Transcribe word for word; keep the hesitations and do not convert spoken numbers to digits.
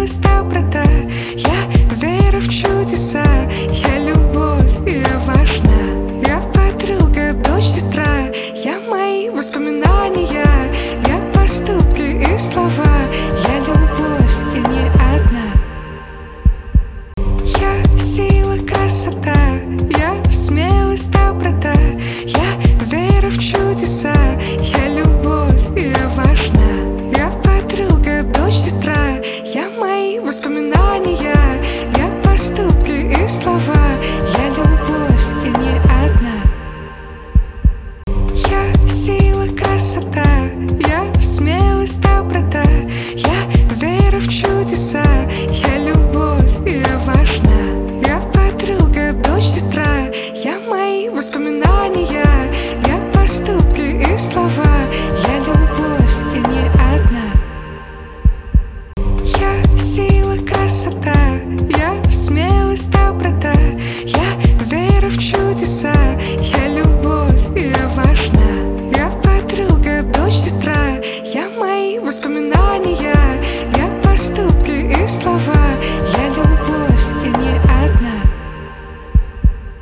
смелость доброта, я вера в чудеса, я любовь, и я важна. Я подруга, дочь, сестра, я мои воспоминания, я поступки и слова, я любовь, я не одна. Я сила, красота, я смелость, доброта, я вера в чудеса, я любовь, и я важна. Я подруга, дочь, сестра, я мои воспоминания, я поступки и слова, я любовь, я не одна. Я сила, красота, я смелость, доброта,